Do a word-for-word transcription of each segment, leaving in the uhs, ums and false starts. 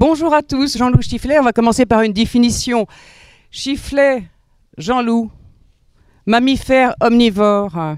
Bonjour à tous, Jean-Loup Chifflet. On va commencer par une définition. Chifflet, Jean-Loup, mammifère omnivore,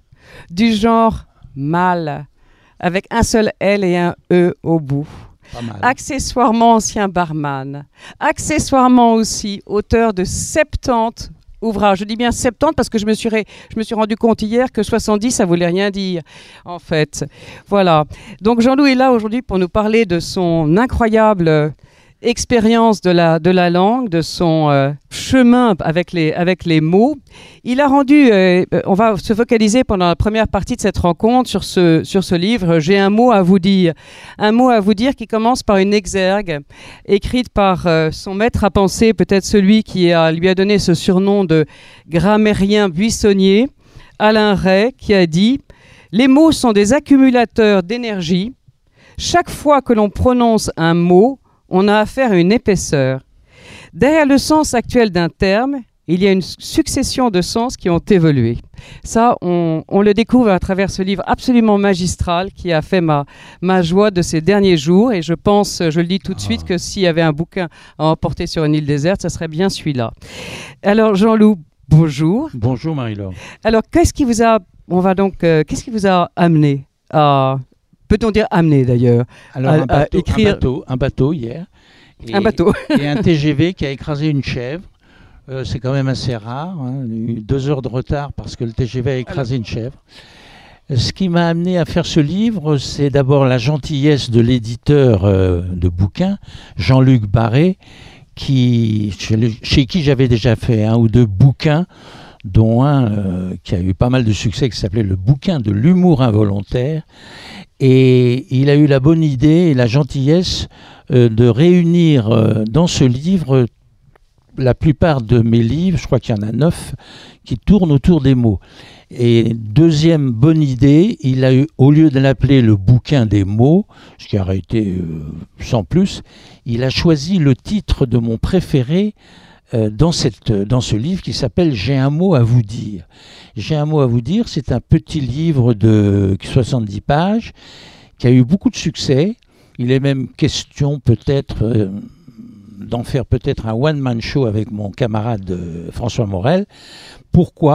du genre mâle, avec un seul L et un E au bout. Accessoirement ancien barman, accessoirement aussi auteur de soixante-dix ouvrages. Je dis bien soixante-dix parce que je me suis, ré... je me suis rendu compte hier que soixante-dix, ça voulait rien dire, en fait. Voilà. Donc Jean-Loup est là aujourd'hui pour nous parler de son incroyable expérience de la, de la langue, de son euh, chemin avec les, avec les mots. Il a rendu, euh, on va se focaliser pendant la première partie de cette rencontre sur ce, sur ce livre, J'ai un mot à vous dire. Un mot à vous dire qui commence par une exergue écrite par euh, son maître à penser, peut-être celui qui a, lui a donné ce surnom de grammairien buissonnier, Alain Ray, qui a dit « Les mots sont des accumulateurs d'énergie. Chaque fois que l'on prononce un mot, on a affaire à une épaisseur. Derrière le sens actuel d'un terme, il y a une succession de sens qui ont évolué. » Ça, on, on le découvre à travers ce livre absolument magistral qui a fait ma, ma joie de ces derniers jours. Et je pense, je le dis tout de ah. suite, que s'il y avait un bouquin à emporter sur une île déserte, ce serait bien celui-là. Alors, Jean-Loup, bonjour. Bonjour, Marie-Laure. Alors, qu'est-ce qui vous a, on va donc, euh, qu'est-ce qui vous a amené à... Peut-on dire amener d'ailleurs Alors, à, un, bateau, à écrire... un, bateau, un bateau hier. Et, un bateau. Et un T G V qui a écrasé une chèvre. Euh, c'est quand même assez rare. Hein. Il y a eu deux heures de retard parce que le T G V a écrasé une chèvre. Ce qui m'a amené à faire ce livre, c'est d'abord la gentillesse de l'éditeur euh, de bouquins, Jean-Luc Barré, qui, chez, le, chez qui j'avais déjà fait un ou deux bouquins, dont un euh, qui a eu pas mal de succès, qui s'appelait Le bouquin de l'humour involontaire. Et il a eu la bonne idée et la gentillesse euh, de réunir euh, dans ce livre la plupart de mes livres, je crois qu'il y en a neuf, qui tournent autour des mots. Et deuxième bonne idée, il a eu, au lieu de l'appeler le bouquin des mots, ce qui aurait été euh, sans plus, il a choisi le titre de mon préféré euh, dans, cette, dans ce livre qui s'appelle « J'ai un mot à vous dire ». J'ai un mot à vous dire, c'est un petit livre de soixante-dix pages qui a eu beaucoup de succès. Il est même question peut-être euh, d'en faire peut-être un one-man show avec mon camarade euh, François Morel. Pourquoi ?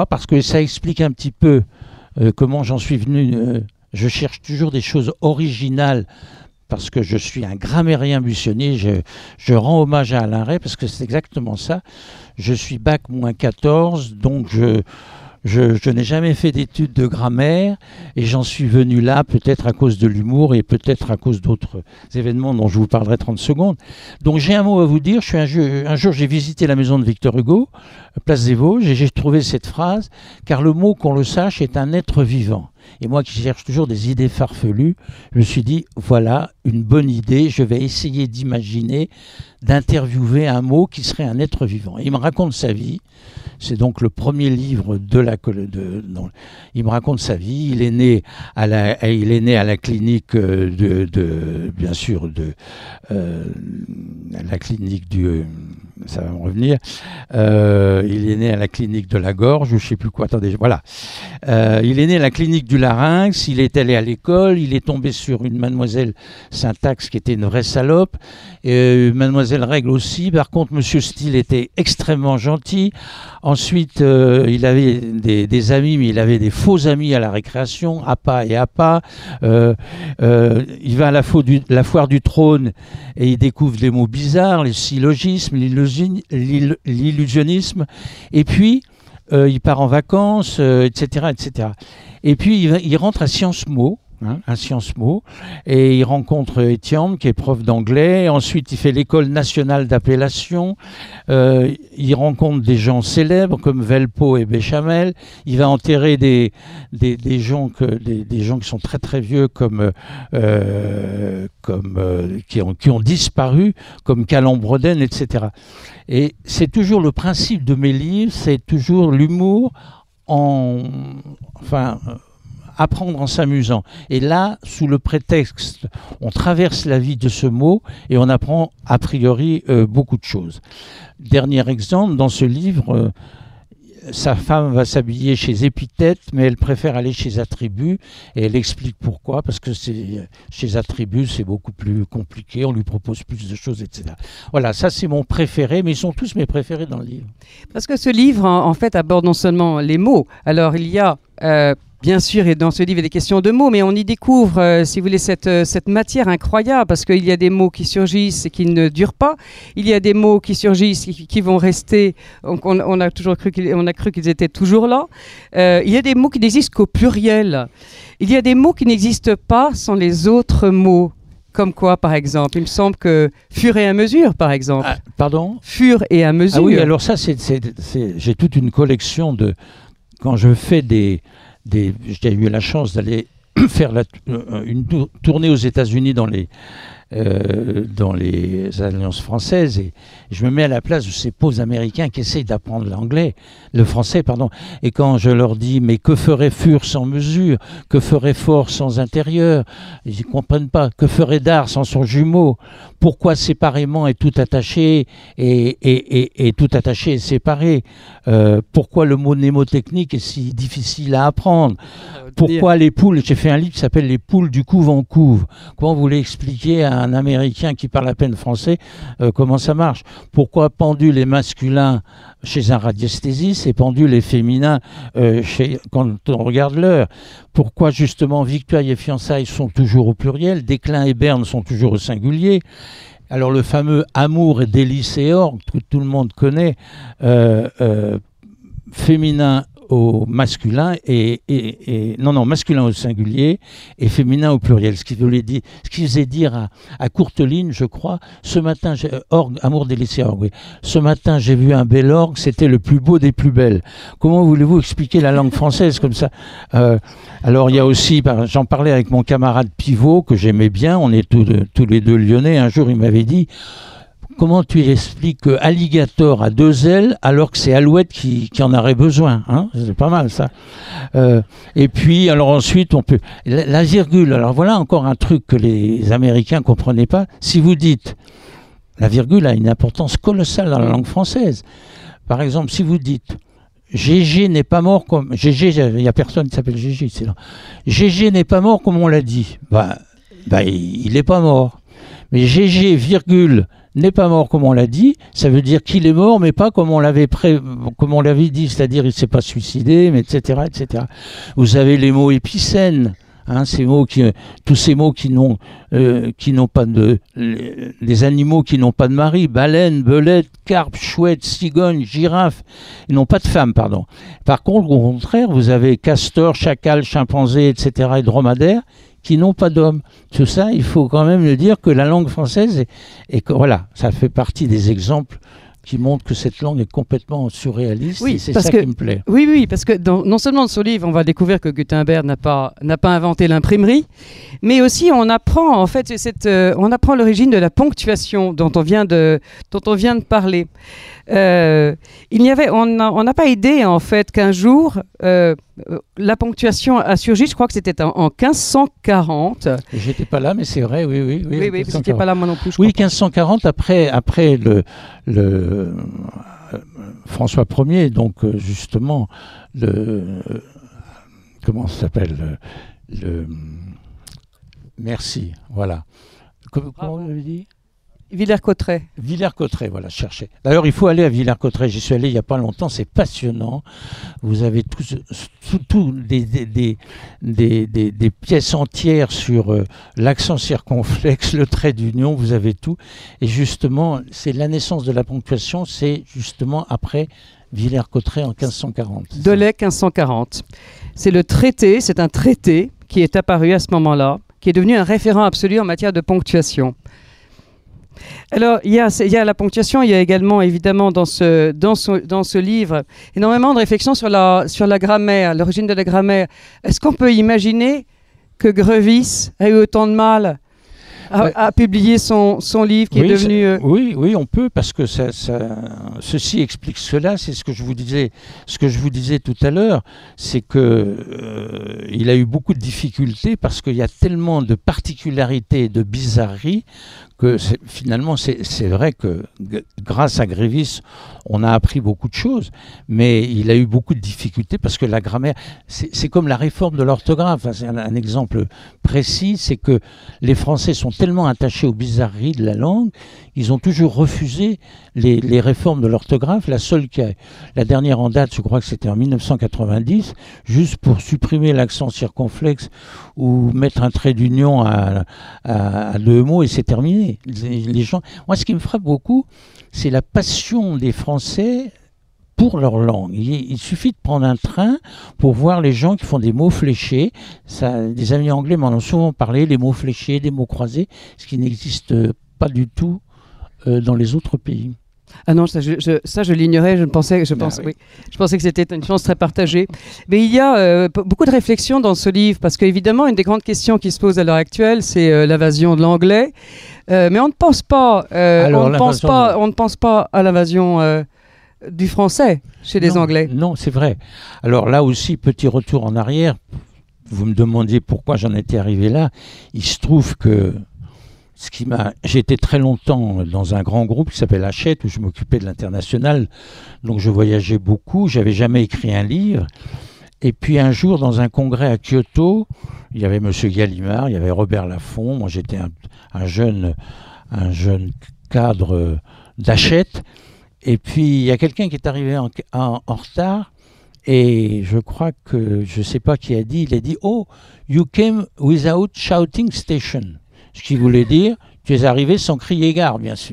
Parce que ça explique un petit peu euh, comment j'en suis venu. Euh, je cherche toujours des choses originales parce que je suis un grammairien buissonnier. Je, je rends hommage à Alain Ray parce que c'est exactement ça. Je suis bac moins quatorze, donc je... Je, je n'ai jamais fait d'études de grammaire et j'en suis venu là peut-être à cause de l'humour et peut-être à cause d'autres événements dont je vous parlerai trente secondes. Donc j'ai un mot à vous dire. Je suis un, jeu, un jour j'ai visité la maison de Victor Hugo, place des Vosges, et j'ai trouvé cette phrase « Car le mot, qu'on le sache, est un être vivant ». Et moi qui cherche toujours des idées farfelues, je me suis dit, voilà une bonne idée, je vais essayer d'imaginer, d'interviewer un mot qui serait un être vivant. Et il me raconte sa vie, c'est donc le premier livre de la... De, non, il me raconte sa vie, il est né à la, il est né à la clinique de, de bien sûr, de euh, la clinique du... ça va me revenir, euh, il est né à la clinique de la gorge, je ne sais plus quoi, attendez, voilà. Euh, il est né à la clinique du larynx, il est allé à l'école, il est tombé sur une mademoiselle Syntaxe qui était une vraie salope, et euh, mademoiselle Règle aussi. Par contre, monsieur Steele était extrêmement gentil. Ensuite, euh, il avait des, des amis, mais il avait des faux amis à la récréation, Appa et Appa. Euh, euh, il va à la, du, la foire du trône et il découvre des mots bizarres, les syllogismes, l'illusionnisme, et puis euh, il part en vacances, euh, et cetera, et cetera. Et puis il, il rentre à Sciences Mo, hein, à Sciences Mo, et il rencontre Étienne, qui est prof d'anglais. Ensuite, il fait l'école nationale d'appellation. Euh, il rencontre des gens célèbres comme Velpeau et Béchamel. Il va enterrer des, des, des, gens, que, des, des gens qui sont très très vieux, comme, euh, comme euh, qui, ont, qui ont disparu, comme Calambrodène, et cetera. Et c'est toujours le principe de mes livres, c'est toujours l'humour en... enfin... apprendre en s'amusant. Et là, sous le prétexte, on traverse la vie de ce mot et on apprend a priori euh, beaucoup de choses. Dernier exemple, dans ce livre, euh, sa femme va s'habiller chez Épithète, mais elle préfère aller chez Attribut, et elle explique pourquoi, parce que c'est, chez Attribut, c'est beaucoup plus compliqué, on lui propose plus de choses, et cetera. Voilà, ça c'est mon préféré, mais ils sont tous mes préférés dans le livre. Parce que ce livre, en, en fait, aborde non seulement les mots, alors il y a... Euh, Bien sûr, et dans ce livre, il y a des questions de mots, mais on y découvre, euh, si vous voulez, cette, euh, cette matière incroyable, parce qu'il y a des mots qui surgissent et qui ne durent pas. Il y a des mots qui surgissent, qui, qui vont rester. On, on a toujours cru qu'ils, on a cru qu'ils étaient toujours là. Euh, il y a des mots qui n'existent qu'au pluriel. Il y a des mots qui n'existent pas sans les autres mots. Comme quoi, par exemple? Il me semble que fur et à mesure, par exemple. Ah, pardon? Fur et à mesure. Ah oui, alors ça, c'est, c'est, c'est, j'ai toute une collection de... Quand je fais des... Des, j'ai eu la chance d'aller faire la, une tournée aux États-Unis dans les, euh, dans les alliances françaises, et je me mets à la place de ces pauvres Américains qui essayent d'apprendre l'anglais, le français, pardon. Et quand je leur dis, mais que ferait Fur sans mesure? Que ferait Fort sans intérieur? Ils ne comprennent pas. Que ferait Dard sans son jumeau? Pourquoi séparément est tout attaché et, et, et, et tout attaché et séparé? euh, Pourquoi le mot mnémotechnique est si difficile à apprendre? Pourquoi les poules? J'ai fait un livre qui s'appelle Les poules du couve en couve. Comment vous voulez expliquer à un Américain qui parle à peine français euh, comment ça marche? Pourquoi pendule est masculin chez un radiesthésiste et pendule est féminin euh, chez, quand on regarde l'heure? Pourquoi justement Victuailles et fiançailles sont toujours au pluriel, Déclin et Berne sont toujours au singulier? Alors le fameux amour et délice et orgue que tout le monde connaît, euh, euh, féminin au masculin et, et, et non non masculin au singulier et féminin au pluriel, ce qui voulait dire, ce qui faisait dire à, à Courteline, je crois, ce matin j'ai, orgue, amour délice et orgue, oui. Ce matin j'ai vu un bel orgue, c'était le plus beau des plus belles. Comment voulez-vous expliquer la langue française comme ça? euh, alors il y a aussi, j'en parlais avec mon camarade Pivot que j'aimais bien, on est tous, tous les deux lyonnais. Un jour il m'avait dit: comment tu expliques que alligator a deux ailes alors que c'est Alouette qui, qui en aurait besoin, hein? C'est pas mal ça. Euh, et puis alors ensuite on peut la, la virgule. Alors voilà encore un truc que les Américains comprenaient pas. Si vous dites, la virgule a une importance colossale dans la langue française. Par exemple, si vous dites Gégé n'est pas mort comme Gégé, il y a personne qui s'appelle Gégé, c'est là. Gégé n'est pas mort comme on l'a dit. Bah, bah il n'est pas mort. Mais Gégé virgule n'est pas mort comme on l'a dit, ça veut dire qu'il est mort, mais pas comme on l'avait pré... comme on l'avait dit, c'est-à-dire il ne s'est pas suicidé, mais et cetera, et cetera. Vous avez les mots épicènes, hein, ces mots qui, tous ces mots qui n'ont, euh, qui n'ont pas de, les, les animaux qui n'ont pas de mari, baleine, belette, carpe, chouette, cigogne, girafe, ils n'ont pas de femme, pardon. Par contre, au contraire, vous avez castor, chacal, chimpanzé, et cetera, et dromadaire, qui n'ont pas d'homme. Tout ça, il faut quand même le dire que la langue française, est, est, voilà, ça fait partie des exemples qui montrent que cette langue est complètement surréaliste, oui, et c'est ça que, qui me plaît. Oui, oui, parce que dans, non seulement dans ce livre, on va découvrir que Gutenberg n'a pas, n'a pas inventé l'imprimerie, mais aussi on apprend en fait cette, euh, on apprend l'origine de la ponctuation dont on vient de, dont on vient de parler. Euh, il n'y avait, on n'a pas idée en fait qu'un jour euh, la ponctuation a surgi. Je crois que c'était en, en quinze cent quarante. J'étais pas là, mais c'est vrai, oui, oui, oui. Oui, oui, vous n'étiez pas là moi non plus. Je oui, quinze cent quarante après, après le, le euh, François Ier, donc euh, justement le euh, comment ça s'appelle le, le merci, voilà. Comment, comment vous l'avez dit? Villers-Cotterêts. Villers-Cotterêts, voilà, je cherchais. D'ailleurs, il faut aller à Villers-Cotterêts. J'y suis allé il n'y a pas longtemps, c'est passionnant. Vous avez tous tout, tout des, des, des, des, des, des pièces entières sur euh, l'accent circonflexe, le trait d'union, vous avez tout. Et justement, c'est la naissance de la ponctuation, c'est justement après Villers-Cotterêts en quinze cent quarante. Delay quinze cent quarante. C'est le traité, c'est un traité qui est apparu à ce moment-là, qui est devenu un référent absolu en matière de ponctuation. Alors, il y, a, il y a la ponctuation, il y a également, évidemment, dans ce, dans ce, dans ce livre, énormément de réflexions sur la, sur la grammaire, l'origine de la grammaire. Est-ce qu'on peut imaginer que Grevis a eu autant de mal à, ouais. à publier son, son livre qui oui, est devenu... Euh... Oui, oui, on peut, parce que ça, ça, ceci explique cela. C'est ce que je vous disais, ce que je vous disais tout à l'heure, c'est que euh, il a eu beaucoup de difficultés parce qu'il y a tellement de particularités et de bizarreries que finalement, c'est vrai que grâce à Grévis, on a appris beaucoup de choses, mais il a eu beaucoup de difficultés parce que la grammaire, c'est comme la réforme de l'orthographe. C'est un, un exemple précis, c'est que les Français sont tellement attachés aux bizarreries de la langue, ils ont toujours refusé les, les réformes de l'orthographe. La seule qui a, la dernière en date, je crois que c'était en mille neuf cent quatre-vingt-dix, juste pour supprimer l'accent circonflexe ou mettre un trait d'union à, à, à deux mots et c'est terminé. Les, les gens, moi, ce qui me frappe beaucoup, c'est la passion des Français pour leur langue. Il, il suffit de prendre un train pour voir les gens qui font des mots fléchés. Ça, des amis anglais m'en ont souvent parlé, les mots fléchés, des mots croisés, ce qui n'existe pas du tout euh, dans les autres pays. Ah non, ça je, je, ça, je l'ignorais, je pensais, je, pense, ah oui. Oui, je pensais que c'était une chance très partagée. Mais il y a euh, beaucoup de réflexions dans ce livre, parce qu'évidemment, une des grandes questions qui se posent à l'heure actuelle, c'est euh, l'invasion de l'anglais. Euh, mais on ne pense pas, euh, Alors, on, ne pense pas de... on ne pense pas à l'invasion euh, du français chez les non, Anglais. Non, c'est vrai. Alors là aussi, petit retour en arrière. Vous me demandiez pourquoi j'en étais arrivé là. Il se trouve que ce qui m'a, j'ai été très longtemps dans un grand groupe qui s'appelle Hachette, où je m'occupais de l'international. Donc je voyageais beaucoup. J'avais jamais écrit un livre. Et puis un jour, dans un congrès à Kyoto, il y avait M. Gallimard, il y avait Robert Laffont. Moi, j'étais un, un jeune, un jeune cadre d'Hachette. Et puis il y a quelqu'un qui est arrivé en, en, en retard. Et je crois que, je ne sais pas qui a dit, il a dit « Oh, you came without shouting station ». Ce qui voulait dire « Tu es arrivé sans crier gare, bien sûr ».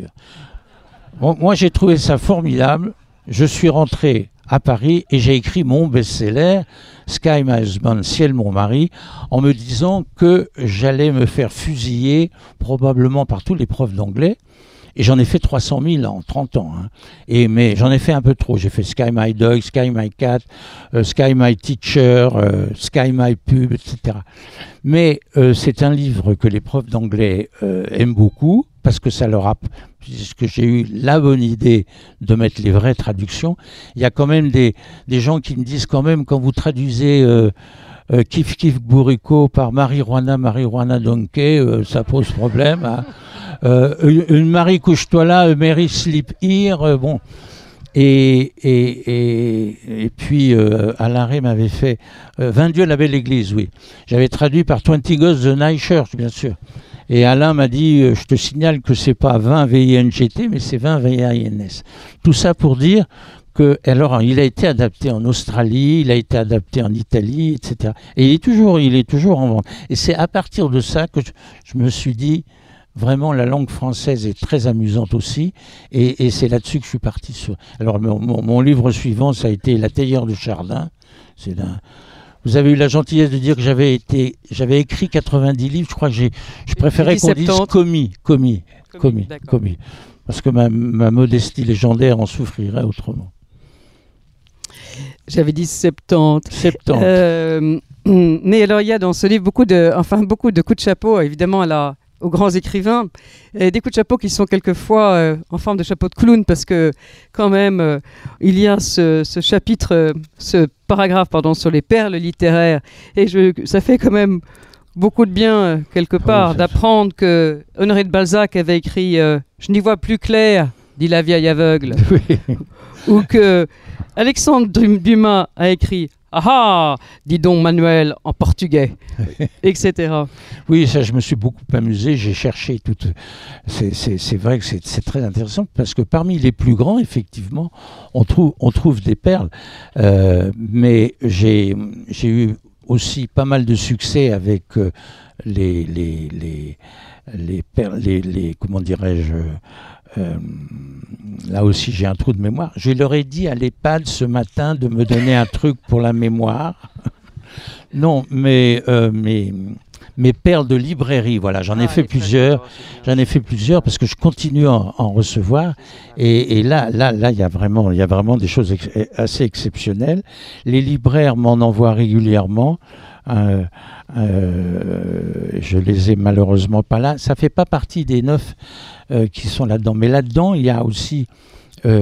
Bon, moi, j'ai trouvé ça formidable. Je suis rentré à Paris et j'ai écrit mon best-seller « Sky My Husband, Ciel mon mari » en me disant que j'allais me faire fusiller probablement par tous les profs d'anglais. Et j'en ai fait trois cent mille en trente ans. Hein. Et, mais j'en ai fait un peu trop. J'ai fait Sky My Dog, Sky My Cat, euh, Sky My Teacher, euh, Sky My Pub, et cetera. Mais euh, c'est un livre que les profs d'anglais euh, aiment beaucoup parce que ça leur a... Puisque j'ai eu la bonne idée de mettre les vraies traductions. Il y a quand même des, des gens qui me disent quand même, quand vous traduisez... Euh, euh, Kif Kif Bourrico par Marijuana, Marijuana Donkey, euh, ça pose problème. Hein. Euh, une, une Marie couche-toi là, euh, Mary sleep here, euh, bon. Et, et, et, et puis euh, Alain Ray m'avait fait euh, vingt Dieu la belle église, oui. J'avais traduit par twenty Ghosts the Night Church, bien sûr. Et Alain m'a dit, euh, je te signale que c'est pas vingt V I N G T, mais c'est vingt V I N S. Tout ça pour dire que, alors, il a été adapté en Australie, il a été adapté en Italie, et cetera. Et il est toujours, il est toujours en vente. Et c'est à partir de ça que je, je me suis dit, vraiment, la langue française est très amusante aussi, et, et c'est là-dessus que je suis parti sur. Alors, mon, mon, mon livre suivant, ça a été La Tailleur de Chardin. C'est un... Vous avez eu la gentillesse de dire que j'avais été, j'avais écrit quatre-vingt-dix livres. Je crois que j'ai, je préférais qu'on dise commis, commis, commis, commis, commis, parce que ma, ma modestie légendaire en souffrirait autrement. J'avais dit soixante-dix. soixante-dix. Euh, mais alors, il y a dans ce livre beaucoup de, enfin, beaucoup de coups de chapeau, évidemment, à la, aux grands écrivains. Et des coups de chapeau qui sont quelquefois euh, en forme de chapeau de clown, parce que, quand même, euh, il y a ce, ce chapitre, euh, ce paragraphe, pardon, sur les perles littéraires. Et je, ça fait quand même beaucoup de bien, euh, quelque part, oui, d'apprendre que Honoré de Balzac avait écrit euh, « Je n'y vois plus clair », dit la vieille aveugle. Oui. Ou que Alexandre Dumas a écrit « Ah ah !» dit donc Manuel en portugais, et cetera. Oui, ça, je me suis beaucoup amusé. J'ai cherché tout. C'est vrai que c'est très intéressant parce que parmi les plus grands, effectivement, on trouve, on trouve des perles. Euh, mais j'ai eu aussi pas mal de succès avec euh, les, les, les, les, perles, les, les comment dirais-je, Euh, là aussi j'ai un trou de mémoire. Je leur ai dit à l'EHPAD ce matin de me donner un truc pour la mémoire. Non, mais euh, mes, mes perles de librairie, voilà, j'en ai ah, fait plusieurs. J'en ai fait plusieurs parce que je continue à en, en recevoir. Et, et là, là, là, il y a vraiment, il y a vraiment des choses ex assez exceptionnelles. Les libraires m'en envoient régulièrement. Euh, euh, je les ai malheureusement pas là. Ça fait pas partie des neuf euh, qui sont là-dedans. Mais là-dedans, il y a aussi euh,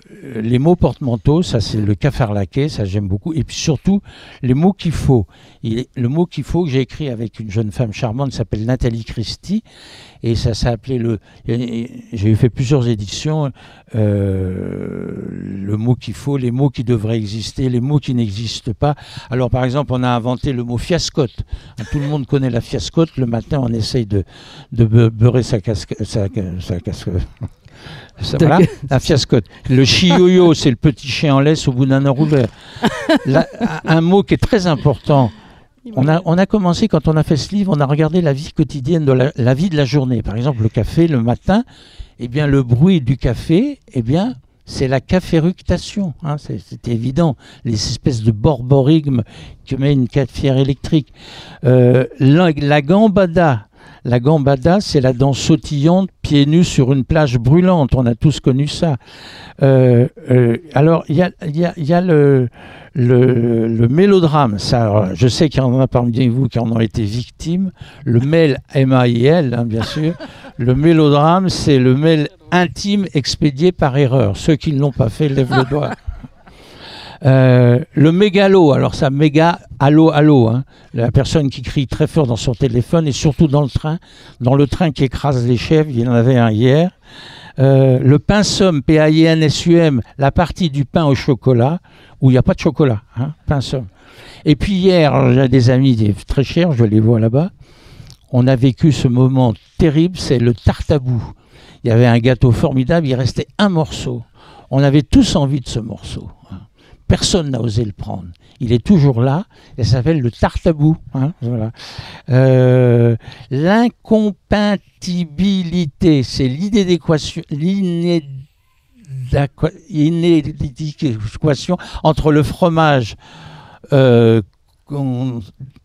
les mots porte-manteau, ça c'est le cafarlaqué, ça j'aime beaucoup. Et puis surtout, les mots qu'il faut. Il est, le mot qu'il faut que j'ai écrit avec une jeune femme charmante qui s'appelle Nathalie Christie. Et ça s'est appelé le... J'ai fait plusieurs éditions. Euh, le mot qu'il faut, les mots qui devraient exister, les mots qui n'existent pas. Alors par exemple, on a inventé le mot fiascotte. Tout le monde connaît la fiascotte. Le matin, on essaye de, de beurrer sa casquette. Sa, sa casquette. Ça, voilà, la fiascotte. Le chioyo, c'est le petit chien en laisse au bout d'un enrouleur. Là, un mot qui est très important. On a, on a commencé, quand on a fait ce livre, on a regardé la vie quotidienne, de la, la vie de la journée. Par exemple, le café, le matin, eh bien, le bruit du café, eh bien, c'est la caféructation. Hein, c'est, c'est évident. Les espèces de borborigmes que met une cafetière électrique. Euh, la, la gambada. La gambada, c'est la danse sautillante, pieds nus sur une plage brûlante. On a tous connu ça. Euh, euh, alors, il y a, y a, y a le, le, le mélodrame. Ça, je sais qu'il y en a parmi vous qui en ont été victimes. Le mail, M A I L, hein, bien sûr. Le mélodrame, c'est le mail intime expédié par erreur. Ceux qui ne l'ont pas fait, lèvent le doigt. Euh, le mégalo, alors ça, méga, allô, allô, hein, la personne qui crie très fort dans son téléphone et surtout dans le train, dans le train qui écrase les chèvres, il y en avait un hier. Euh, le pinsum, P A I N S U M, la partie du pain au chocolat, où il n'y a pas de chocolat, hein, pinsum. Et puis hier, j'ai des amis très chers, je les vois là-bas, on a vécu ce moment terrible, c'est le tartabou. Il y avait un gâteau formidable, il restait un morceau. On avait tous envie de ce morceau. Hein. Personne n'a osé le prendre. Il est toujours là. Et ça s'appelle le tartabou. Hein, voilà. euh, L'incompatibilité, c'est l'idée d'équation, l'inadéquation entre le fromage. Euh, on,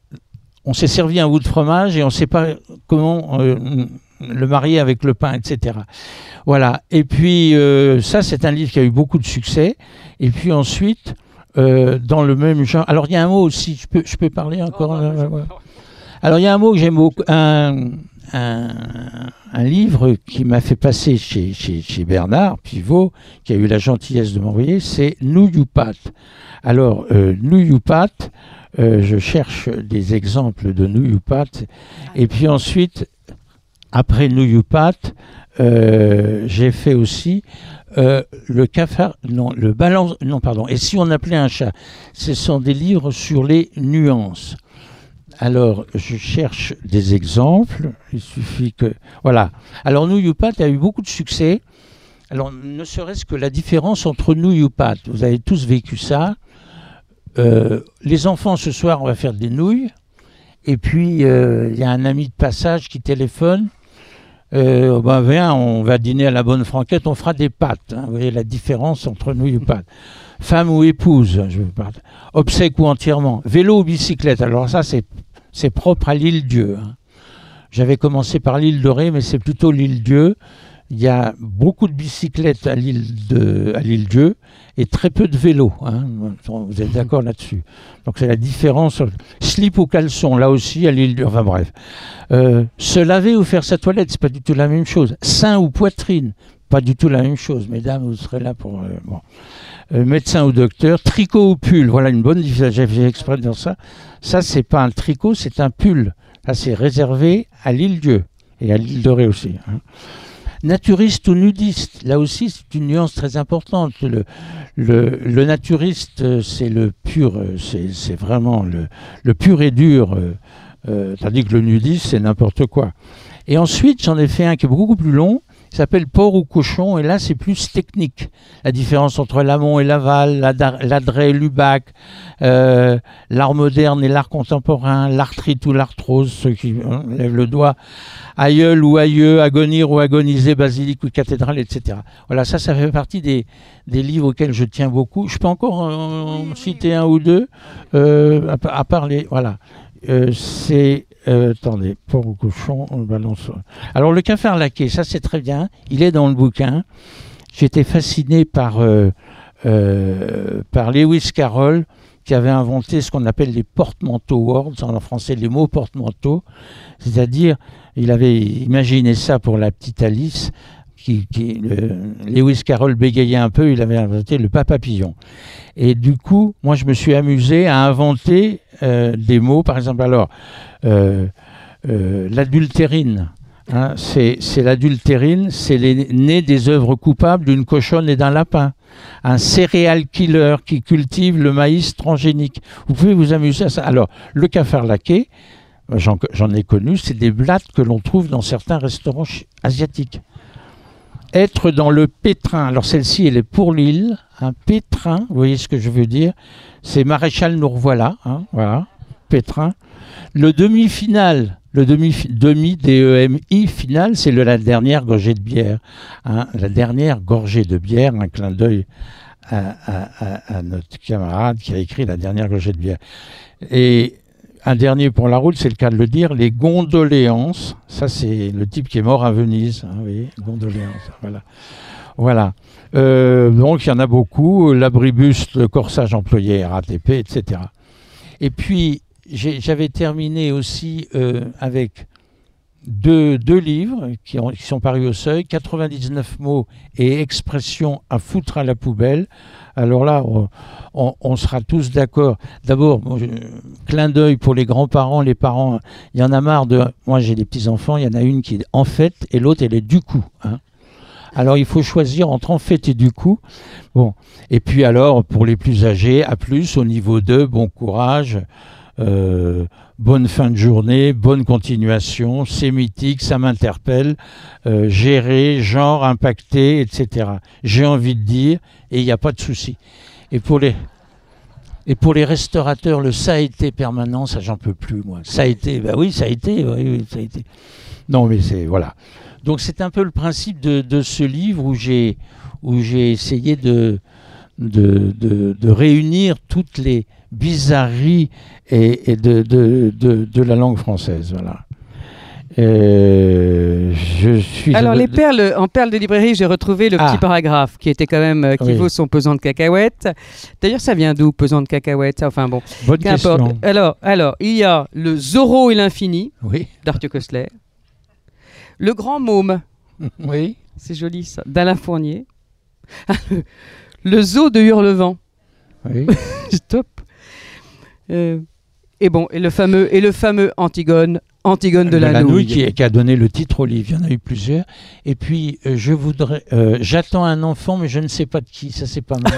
on s'est servi un bout de fromage et on ne sait pas comment euh, le marier avec le pain, et cetera. Voilà. Et puis, euh, ça, c'est un livre qui a eu beaucoup de succès. Et puis ensuite, euh, dans le même genre... Alors, il y a un mot aussi, je peux, je peux parler encore oh, euh, ouais. Alors, il y a un mot que j'aime beaucoup, un, un, un livre qui m'a fait passer chez, chez, chez Bernard Pivot, qui a eu la gentillesse de m'envoyer, c'est Nouyoupat. Alors, euh, Nouyoupat, euh, je cherche des exemples de Nouyoupat. Et puis ensuite, après Nouyoupat, euh, j'ai fait aussi euh, le cafard, non, le balance, non, pardon. Et si on appelait un chat, ce sont des livres sur les nuances. Alors, je cherche des exemples. Il suffit que, voilà. Alors, Nouyoupat a eu beaucoup de succès. Alors, ne serait-ce que la différence entre Nouyoupat. Vous avez tous vécu ça. Euh, les enfants, ce soir, on va faire des nouilles. Et puis, il euh, y a un ami de passage qui téléphone. Euh, ben viens, on va dîner à la bonne franquette, on fera des pâtes. Hein. Vous voyez la différence entre nouilles ou pâtes. Femme ou épouse, je veux parler. Obsèque ou entièrement. Vélo ou bicyclette. Alors ça, c'est, c'est propre à l'île Dieu. Hein. J'avais commencé par l'île de Ré, mais c'est plutôt l'île Dieu. Il y a beaucoup de bicyclettes à l'île de, à l'île Dieu et très peu de vélos. Hein. Vous êtes d'accord là-dessus. Donc c'est la différence. Slip ou caleçon, là aussi à l'île Dieu. Enfin bref. Euh, se laver ou faire sa toilette, c'est pas du tout la même chose. Sein ou poitrine, pas du tout la même chose. Mesdames, vous serez là pour... Euh, bon. euh, médecin ou docteur, tricot ou pull. Voilà une bonne différence. J'ai fait exprès de dire ça. Ça, c'est pas un tricot, c'est un pull. Ça, c'est réservé à l'île Dieu et à l'île de Ré aussi. Hein. Naturiste ou nudiste, là aussi c'est une nuance très importante. Le, le, le naturiste, c'est le pur, c'est, c'est vraiment le, le pur et dur, euh, euh, tandis que le nudiste, c'est n'importe quoi. Et ensuite, j'en ai fait un qui est beaucoup plus long, qui s'appelle Porc ou cochon, et là c'est plus technique. La différence entre l'amont et l'aval, l'adret et l'ubac, euh, l'art moderne et l'art contemporain, l'arthrite ou l'arthrose, ceux qui hein, lèvent le doigt, aïeul ou aïeux, agonir ou agoniser, basilique ou cathédrale, et cetera. Voilà, ça, ça fait partie des, des livres auxquels je tiens beaucoup. Je peux encore en oui, citer oui. un ou deux, euh, à, à part les... Voilà. Euh, c'est... Euh, attendez, porc ou cochon, on balance. Alors, le cafarlaqué, ça c'est très bien. Il est dans le bouquin. J'étais fasciné par, euh, euh, par Lewis Carroll, qui avait inventé ce qu'on appelle les porte-manteaux words, en français les mots porte-manteaux. C'est-à-dire, il avait imaginé ça pour la petite Alice, qui, qui le, Lewis Carroll bégayait un peu, il avait inventé le papillon. Et du coup, moi, je me suis amusé à inventer euh, des mots, par exemple, alors, euh, euh, l'adultérine. Hein, c'est, c'est l'adultérine, c'est les nés des œuvres coupables d'une cochonne et d'un lapin. Un céréal killer qui cultive le maïs transgénique. Vous pouvez vous amuser à ça. Alors, le cafard laqué, j'en, j'en ai connu, c'est des blattes que l'on trouve dans certains restaurants asiatiques. Être dans le pétrin. Alors, celle-ci, elle est pour Lille. Un pétrin, vous voyez ce que je veux dire? C'est Maréchal, nous revoilà. Hein, voilà, pétrin. Le demi-finale. Le demi, demi D E M I final, c'est le, la dernière gorgée de bière. Hein, la dernière gorgée de bière, un clin d'œil à, à, à, à notre camarade qui a écrit la dernière gorgée de bière. Et un dernier pour la route, c'est le cas de le dire, les gondoléances. Ça, c'est le type qui est mort à Venise. Hein, vous voyez, gondoléances. Voilà. Voilà. Euh, donc, il y en a beaucoup. L'abribus, le corsage employé, R A T P, et cetera. Et puis, J'ai, j'avais terminé aussi euh, avec deux, deux livres qui, ont, qui sont parus au Seuil, quatre-vingt-dix-neuf mots et expressions à foutre à la poubelle. Alors là, on, on, on sera tous d'accord. D'abord, bon, je, clin d'œil pour les grands-parents, les parents. Il y en a marre de... Moi, j'ai des petits-enfants, il y en a une qui est en fait et l'autre, elle est du coup. Hein. Alors, il faut choisir entre en fait et du coup. Bon. Et puis alors, pour les plus âgés, à plus, au niveau deux, bon courage. Euh, bonne fin de journée, bonne continuation, c'est mythique, ça m'interpelle, euh, gérer, genre, impacté, et cetera. J'ai envie de dire, et il n'y a pas de souci. Et pour les et pour les restaurateurs, le ça a été permanent, ça j'en peux plus moi. Ça a été, bah oui, ça a été, oui, oui, ça a été. Non mais c'est voilà. Donc c'est un peu le principe de, de ce livre où j'ai où j'ai essayé de de, de de réunir toutes les bizarreries et, et de, de, de, de la langue française. Voilà. Euh, je suis Alors, les perles, en perles de librairie, j'ai retrouvé le ah. petit paragraphe qui était quand même, euh, qui oui. vaut son pesant de cacahuètes. D'ailleurs, ça vient d'où, pesant de cacahuètes? Enfin bon, bonne question. Alors, alors, il y a le Zorro et l'infini oui. d'Arthur Koestler. Le Grand Môme. Oui. C'est joli ça. D'Alain Fournier. le, le Zoo de Hurlevent. Oui. Stop. Euh, et bon, et le fameux, et le fameux Antigone, Antigone de, de la, la Nouille, qui, qui a donné le titre au livre. Il y en a eu plusieurs. Et puis, euh, je voudrais, euh, j'attends un enfant, mais je ne sais pas de qui. Ça, c'est pas mal.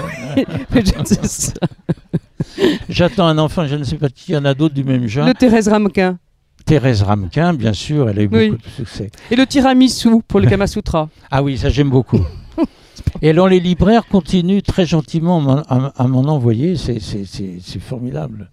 J'attends un enfant, je ne sais pas de qui. Il y en a d'autres du même genre. Le Thérèse Ramequin. Thérèse Ramequin, bien sûr, elle a eu beaucoup oui. de succès. Et le tiramisu pour le Kama Sutra. Ah oui, ça j'aime beaucoup. Et alors les libraires continuent très gentiment à, à m'en envoyer, c'est, c'est, c'est, c'est formidable.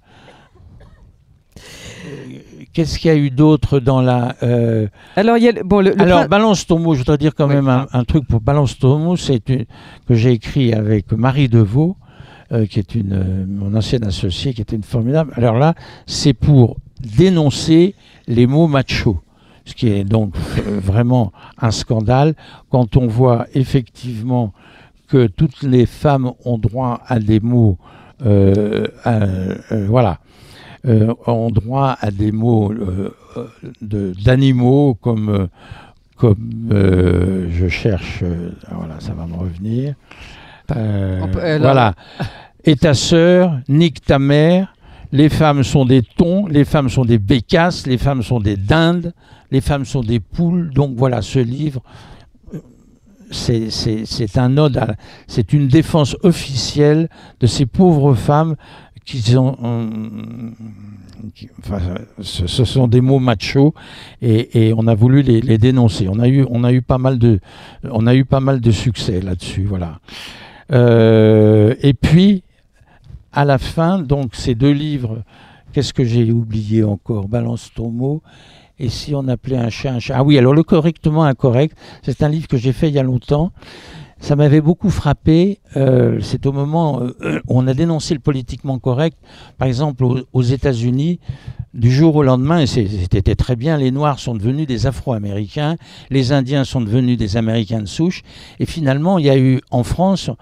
Qu'est-ce qu'il y a eu d'autre dans la... Euh... Alors, il y a, bon, le, le alors prin... Balance ton mot, je voudrais dire quand oui. même un, un truc pour Balance ton mot, c'est une, que j'ai écrit avec Marie Deveau, euh, qui est une, euh, mon ancienne associée, qui était une formidable. Alors là, c'est pour dénoncer les mots machos. Ce qui est donc euh, vraiment un scandale quand on voit effectivement que toutes les femmes ont droit à des mots, euh, à, euh, voilà, euh, ont droit à des mots euh, de, d'animaux comme, euh, comme euh, je cherche, euh, voilà, ça va me revenir. Euh, peut, voilà, et ta sœur, nique ta mère. Les femmes sont des thons, les femmes sont des bécasses, les femmes sont des dindes, les femmes sont des poules. Donc voilà, ce livre, c'est, c'est, c'est un ode, à, c'est une défense officielle de ces pauvres femmes qui sont, hum, qui, enfin, ce, ce sont des mots machos et, et on a voulu les, les dénoncer. On a eu, on a eu pas mal de, on a eu pas mal de succès là-dessus, voilà. Euh, et puis à la fin, donc ces deux livres, qu'est-ce que j'ai oublié encore? Balance ton mot. Et si on appelait un chat un chat? Ah oui, alors le correctement incorrect, c'est un livre que j'ai fait il y a longtemps. Ça m'avait beaucoup frappé. Euh, c'est au moment euh, où on a dénoncé le politiquement correct. Par exemple, aux, aux États-Unis, du jour au lendemain, et c'était très bien, les Noirs sont devenus des Afro-Américains, les Indiens sont devenus des Américains de souche. Et finalement, il y a eu en France...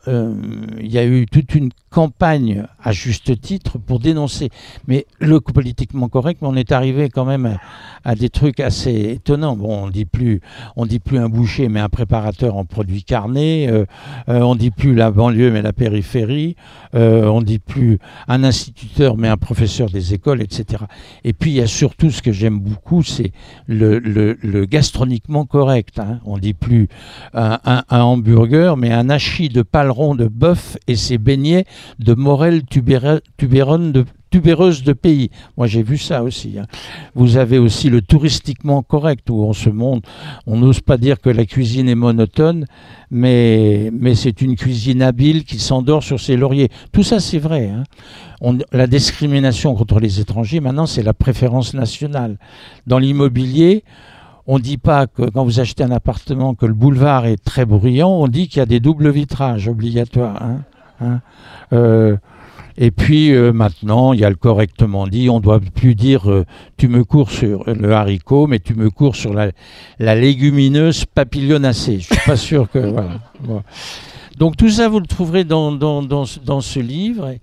euh, il y a eu toute une campagne, à juste titre, pour dénoncer. Mais le politiquement correct, mais on est arrivé quand même à, à des trucs assez étonnants. Bon, on dit plus, on dit plus un boucher, mais un préparateur en produits carnés. Euh, euh, on dit plus la banlieue, mais la périphérie. Euh, on dit plus un instituteur, mais un professeur des écoles, et cetera. Et puis, il y a surtout ce que j'aime beaucoup, c'est le, le, le gastronomiquement correct. Hein. On dit plus un, un, un hamburger, mais un hachis de paleron de bœuf et ses beignets de morel tubéronne de tubéreuse de pays. Moi, j'ai vu ça aussi. Hein. Vous avez aussi le touristiquement correct, où on se montre, on n'ose pas dire que la cuisine est monotone, mais, mais c'est une cuisine habile qui s'endort sur ses lauriers. Tout ça, c'est vrai. Hein. On, la discrimination contre les étrangers, maintenant, c'est la préférence nationale. Dans l'immobilier, on ne dit pas que quand vous achetez un appartement que le boulevard est très bruyant, on dit qu'il y a des doubles vitrages obligatoires. Hein. Hein. Euh, Et puis euh, maintenant, il y a le correctement dit, on ne doit plus dire euh, tu me cours sur le haricot, mais tu me cours sur la, la légumineuse papillonacée. Je ne suis pas sûr que... Voilà. Bon. Donc tout ça, vous le trouverez dans, dans, dans, dans ce livre.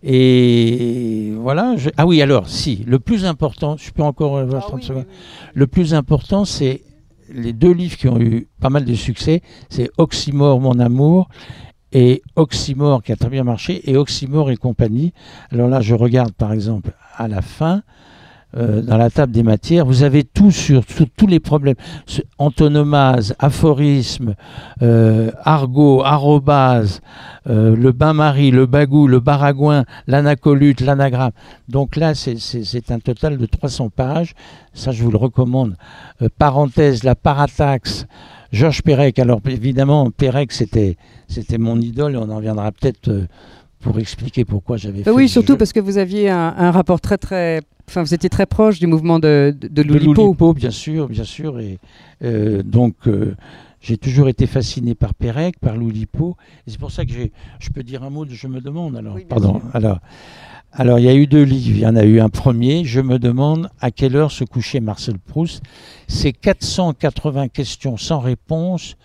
Et voilà. Je... Ah oui, alors, si, le plus important, je peux encore avoir trente secondes. Le plus important, c'est les deux livres qui ont eu pas mal de succès. C'est Oxymore, mon amour, et Oxymore qui a très bien marché, et Oxymore et compagnie. Alors là, je regarde par exemple à la fin, euh, dans la table des matières, vous avez tout sur, sur tous les problèmes. Ce, antonomase, aphorisme, euh, argot, arrobase, euh, le bain-marie, le bagou, le baragouin, l'anacolute, l'anagramme. Donc là, c'est, c'est, c'est un total de trois cents pages. Ça, je vous le recommande. Euh, parenthèse, la parataxe, Georges Perec. Alors évidemment, Perec, c'était, c'était mon idole, et on en reviendra peut-être euh, pour expliquer pourquoi j'avais fait. Oui, surtout jeu. parce que vous aviez un, un rapport très très, enfin vous étiez très proche du mouvement de, de, de l'Oulipo. De l'Oulipo, bien sûr, bien sûr, et euh, donc euh, j'ai toujours été fasciné par Perec, par l'Oulipo, et c'est pour ça que j'ai, je peux dire un mot de Je me demande. Alors, oui, pardon. Sûr. Alors. Alors, il y a eu deux livres. Il y en a eu un premier, Je me demande à quelle heure se couchait Marcel Proust. C'est quatre cent quatre-vingts questions sans réponse.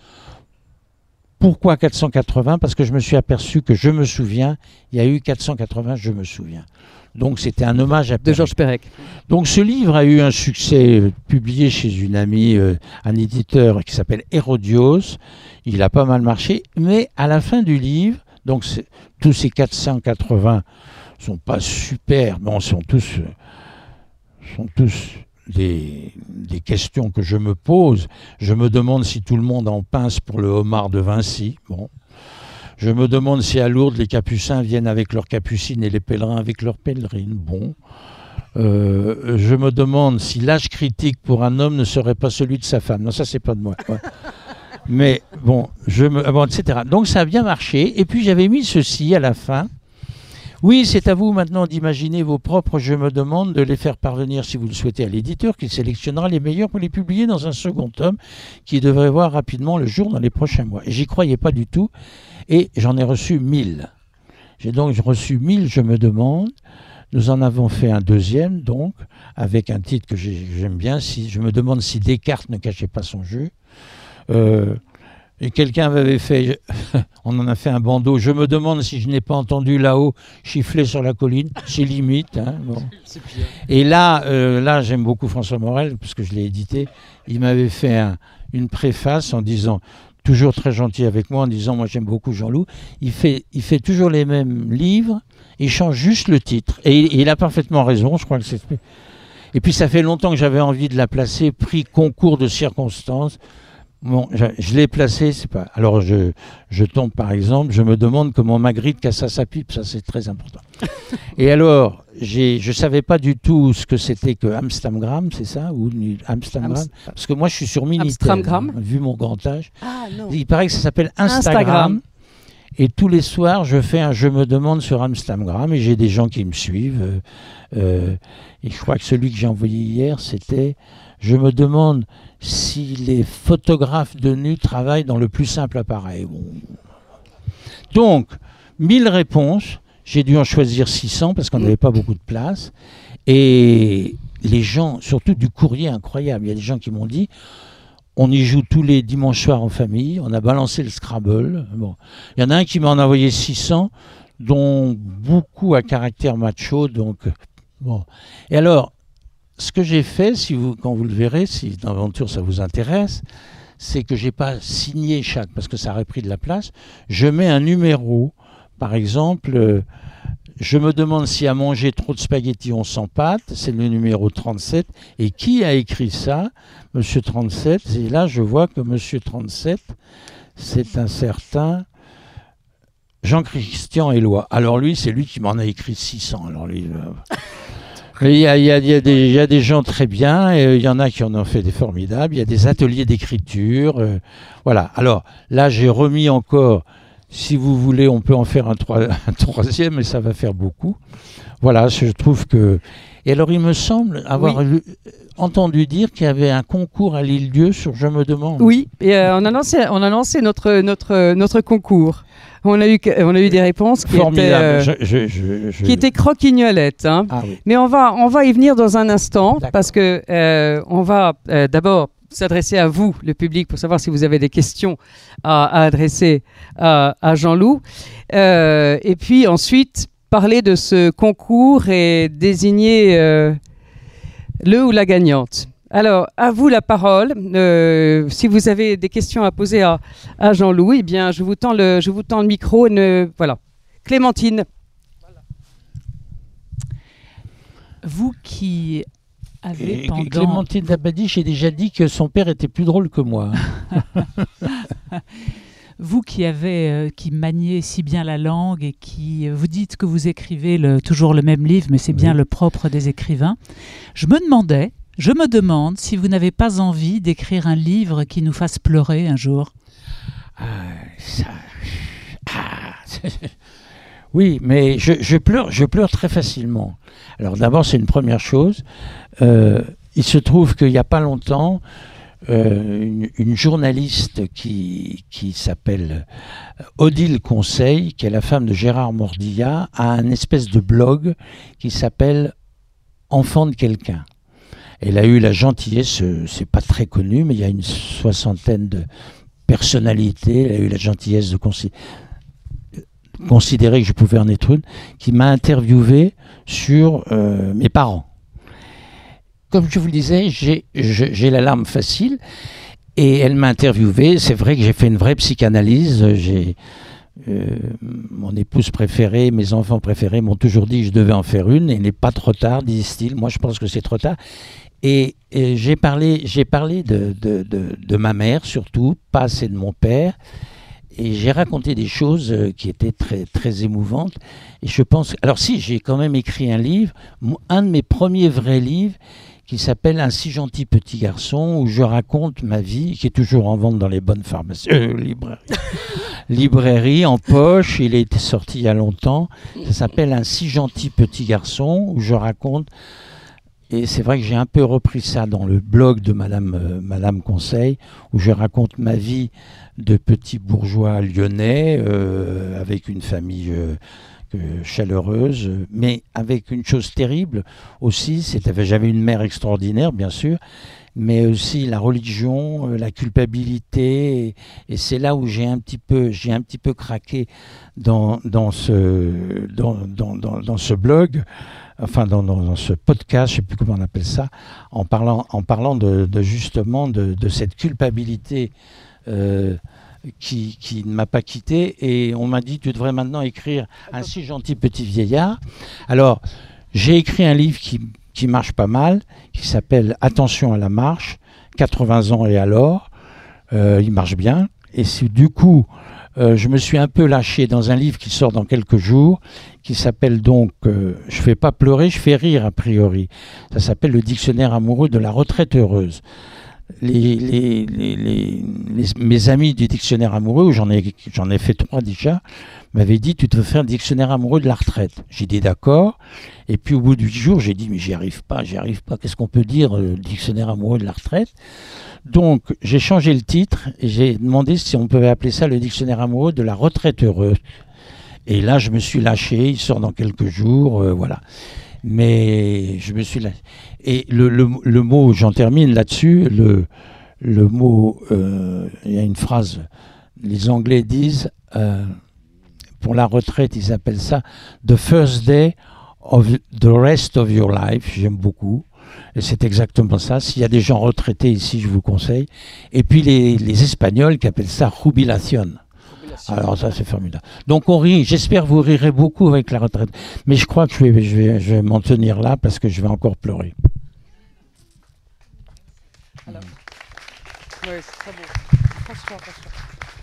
Pourquoi quatre cent quatre-vingts ? Parce que je me suis aperçu que Je me souviens, il y a eu quatre cent quatre-vingts Je me souviens. Donc, c'était un hommage à Perec. De Georges Perec. Donc, ce livre a eu un succès euh, publié chez une amie, euh, un éditeur qui s'appelle Hérodios. Il a pas mal marché. Mais à la fin du livre, donc tous ces quatre cent quatre-vingts sont pas super, bon, sont tous, sont tous des, des questions que je me pose. Je me demande si tout le monde en pince pour le homard de Vinci. Bon. Je me demande si à Lourdes, les capucins viennent avec leurs capucines et les pèlerins avec leurs pèlerines. Bon. Euh, je me demande si l'âge critique pour un homme ne serait pas celui de sa femme. Non, ça, c'est pas de moi. Ouais. Mais bon, je me, bon, et cetera. Donc, ça a bien marché. Et puis, j'avais mis ceci à la fin. Oui, c'est à vous maintenant d'imaginer vos propres Je me demande, de les faire parvenir, si vous le souhaitez, à l'éditeur, qui sélectionnera les meilleurs pour les publier dans un second tome, qui devrait voir rapidement le jour dans les prochains mois. Et j'y croyais pas du tout, et j'en ai reçu mille. J'ai donc reçu mille Je me demande. Nous en avons fait un deuxième, donc, avec un titre que j'ai, j'aime bien, si, Je me demande si Descartes ne cachait pas son jeu. Euh, Et quelqu'un avait fait, on en a fait un bandeau, Je me demande si je n'ai pas entendu là-haut chiffler sur la colline, c'est limite. Hein, bon. Et là, euh, là j'aime beaucoup François Morel, parce que je l'ai édité, il m'avait fait un, une préface en disant, toujours très gentil avec moi, en disant, moi j'aime beaucoup Jean-Loup, il fait, il fait toujours les mêmes livres, il change juste le titre, et, et il a parfaitement raison, je crois que c'est... Et puis ça fait longtemps que j'avais envie de la placer, prix concours de circonstances. Bon, je, je l'ai placé, c'est pas. Alors je, je tombe par exemple, je me demande comment Magritte cassa sa pipe, ça c'est très important. Et alors, j'ai, je savais pas du tout ce que c'était que Amsterdam, c'est ça, ou Amsterdam, Amst- parce que moi je suis sur Minitel, hein, vu mon grand âge. Ah, non. Il paraît que ça s'appelle Instagram, Instagram. Et tous les soirs, je fais un Je me demande sur Amsterdam, et j'ai des gens qui me suivent. Euh, euh, et je crois que celui que j'ai envoyé hier, c'était Je me demande si les photographes de nu travaillent dans le plus simple appareil. Bon. Donc, mille réponses. J'ai dû en choisir six cents parce qu'on n'avait pas beaucoup de place. Et les gens, surtout du courrier incroyable, il y a des gens qui m'ont dit On y joue tous les dimanches soirs en famille. On a balancé le Scrabble. Bon. Il y en a un qui m'en a envoyé six cents, dont beaucoup à caractère macho. Donc, bon. Et alors, ce que j'ai fait, si vous, quand vous le verrez, si dans l'aventure ça vous intéresse, c'est que je n'ai pas signé chaque, parce que ça aurait pris de la place. Je mets un numéro. Par exemple, euh, je me demande si à manger trop de spaghettis on s'empâte, c'est le numéro trente-sept. Et qui a écrit ça? Monsieur trente-sept. Et là, je vois que Monsieur trente-sept, c'est un certain Jean-Christian Éloi. Alors lui, c'est lui qui m'en a écrit six cents. Alors lui, euh... il, y a, il, y a, il, y a des, il y a des gens très bien, et il y en a qui en ont fait des formidables. Il y a des ateliers d'écriture. Euh, voilà. Alors là, j'ai remis encore... Si vous voulez, on peut en faire un, troi- un troisième, mais ça va faire beaucoup. Voilà, je trouve que... Et alors, il me semble avoir Oui. lu- entendu dire qu'il y avait un concours à l'île-dieu sur Je me demande. Oui, et euh, on a lancé, on a lancé notre, notre, notre concours. On a eu, on a eu des réponses qui Formidable. étaient, euh, Je- je- je- je- qui étaient croquignolettes. Hein. Ah oui. Mais on va, on va y venir dans un instant, D'accord. parce que euh, on va euh, d'abord s'adresser à vous, le public, pour savoir si vous avez des questions à, à adresser à, à Jean-Loup. Euh, et puis ensuite, parler de ce concours et désigner euh, le ou la gagnante. Alors, à vous la parole. Euh, si vous avez des questions à poser à, à Jean-Loup, eh bien, je vous tends le, je vous tends le micro. Et ne, voilà. Clémentine. Vous qui avez Et- pendant... Clémentine Dabadi, j'ai déjà dit que son père était plus drôle que moi. Vous qui avez, euh, qui maniez si bien la langue et qui euh, vous dites que vous écrivez le, toujours le même livre, mais c'est bien Oui. le propre des écrivains. Je me demandais, je me demande si vous n'avez pas envie d'écrire un livre qui nous fasse pleurer un jour. Ah, ça... ah, oui, mais je, je pleure, je pleure très facilement. Alors d'abord, c'est une première chose. Euh, il se trouve qu'il n'y a pas longtemps, euh, une, une journaliste qui, qui s'appelle Odile Conseil, qui est la femme de Gérard Mordillat, a un espèce de blog qui s'appelle Enfant de quelqu'un. Elle a eu la gentillesse, euh, c'est pas très connu, mais il y a une soixantaine de personnalités, elle a eu la gentillesse de considérer considérer que je pouvais en être une, qui m'a interviewé sur euh, mes parents. Comme je vous le disais, j'ai, je- j'ai la larme facile, et elle m'a interviewé. C'est vrai que j'ai fait une vraie psychanalyse. J'ai, euh, mon épouse préférée, mes enfants préférés m'ont toujours dit que je devais en faire une, et il n'est pas trop tard, disent-ils. Moi, je pense que c'est trop tard. Et, et j'ai parlé, j'ai parlé de, de, de, de ma mère, surtout, pas assez de mon père. Et j'ai raconté des choses euh, qui étaient très, très émouvantes. Et je pense... Alors si, j'ai quand même écrit un livre, mon- un de mes premiers vrais livres, qui s'appelle Un si gentil petit garçon, où je raconte ma vie, qui est toujours en vente dans les bonnes pharmacies, euh, librairies. librairies, en poche. Il a été sorti il y a longtemps. Ça s'appelle Un si gentil petit garçon, où je raconte... Et c'est vrai que j'ai un peu repris ça dans le blog de Madame, euh, Madame Conseil, où je raconte ma vie de petit bourgeois lyonnais, euh, avec une famille euh, euh, chaleureuse, mais avec une chose terrible aussi, c'était, j'avais une mère extraordinaire, bien sûr, mais aussi la religion, euh, la culpabilité, et, et c'est là où j'ai un petit peu, j'ai un petit peu craqué dans, dans, ce, dans, dans, dans, dans ce blog, enfin dans, dans, dans ce podcast, je ne sais plus comment on appelle ça, en parlant, en parlant de, de justement de, de cette culpabilité euh, qui, qui ne m'a pas quitté. Et on m'a dit, tu devrais maintenant écrire Un si gentil petit vieillard. Alors, j'ai écrit un livre qui, qui marche pas mal, qui s'appelle Attention à la marche, quatre-vingts ans et alors. Euh, il marche bien. Et c'est du coup... Euh, je me suis un peu lâché dans un livre qui sort dans quelques jours, qui s'appelle donc euh, « Je fais pas pleurer, je fais rire a priori ». Ça s'appelle Le dictionnaire amoureux de la retraite heureuse. Les, les, les, les, les, mes amis du dictionnaire amoureux, où j'en ai, j'en ai fait trois déjà, m'avaient dit « Tu te fais un dictionnaire amoureux de la retraite ». J'ai dit « D'accord ». Et puis au bout de huit jours, j'ai dit « Mais j'y arrive pas, j'y arrive pas. Qu'est-ce qu'on peut dire, euh, le dictionnaire amoureux de la retraite ?» Donc, j'ai changé le titre et j'ai demandé si on pouvait appeler ça le dictionnaire amoureux de la retraite heureuse. Et là, je me suis lâché, il sort dans quelques jours, euh, voilà. Mais je me suis lâché. Et le, le, le mot, j'en termine là-dessus, le, le mot, euh, il y a une phrase, les Anglais disent, euh, pour la retraite, ils appellent ça « the first day of the rest of your life », j'aime beaucoup, et c'est exactement ça. S'il y a des gens retraités ici, je vous conseille. Et puis les, les Espagnols qui appellent ça « jubilación ». Alors ça, c'est formidable. Donc on rit, j'espère que vous rirez beaucoup avec la retraite, mais je crois que je vais, je vais, je vais m'en tenir là parce que je vais encore pleurer. Alors. Oui, c'est très beau. Franchement, franchement.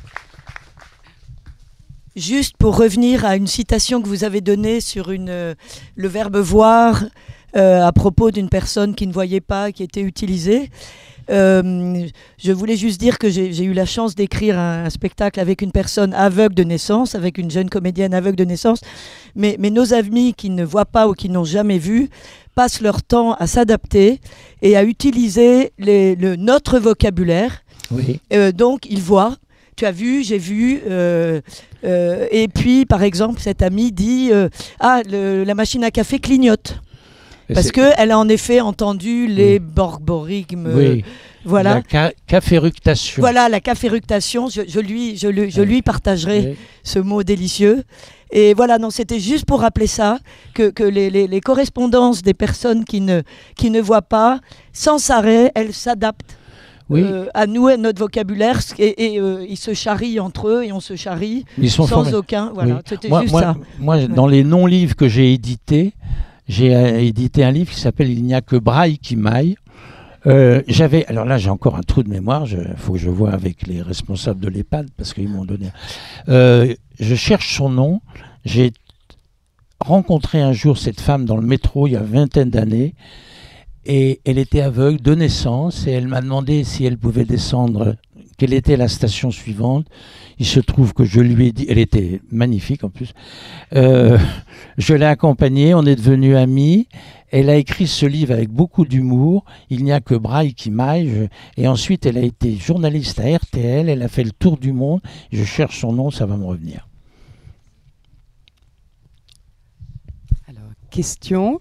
Juste pour revenir à une citation que vous avez donnée sur une, euh, le verbe voir euh, à propos d'une personne qui ne voyait pas, qui était utilisée. Euh, je voulais juste dire que j'ai eu la chance d'écrire un, un spectacle avec une personne aveugle de naissance, avec une jeune comédienne aveugle de naissance. Mais, mais nos amis qui ne voient pas ou qui n'ont jamais vu passent leur temps à s'adapter et à utiliser les, le, notre vocabulaire. Oui. Euh, donc, ils voient. Tu as vu, j'ai vu. Euh, euh, et puis, par exemple, cette amie dit euh, ah, le, la machine à café clignote. Parce qu'elle a en effet entendu les oui. borborigmes. Oui. Voilà. La ca caféructation. Voilà, la caféructation. Je, je, lui, je, lui, je lui partagerai oui. ce mot délicieux. Et voilà, non, c'était juste pour rappeler ça, que, que les, les, les correspondances des personnes qui ne, qui ne voient pas, sans arrêt, elles s'adaptent. Oui. Euh, à nous, à notre vocabulaire, et, et euh, ils se charrient entre eux et on se charrie ils sont sans formés. aucun. Voilà, oui. c'était moi, juste moi, ça. Moi, ouais. dans les non-livres que j'ai édités, j'ai euh, édité un livre qui s'appelle « Il n'y a que Braille qui maille ». Euh, j'avais, alors là, j'ai encore un trou de mémoire. Il faut que je vois avec les responsables de l'EHPAD parce qu'ils m'ont donné. Euh, je cherche son nom. J'ai rencontré un jour cette femme dans le métro il y a une vingtaine d'années. Et elle était aveugle de naissance et elle m'a demandé si elle pouvait descendre, quelle était la station suivante. Il se trouve que je lui ai dit, elle était magnifique en plus, euh, je l'ai accompagnée, on est devenus amis. Elle a écrit ce livre avec beaucoup d'humour, Il n'y a que Braille qui maille. Et ensuite, elle a été journaliste à R T L, elle a fait le tour du monde. Je cherche son nom, ça va me revenir. Alors, question.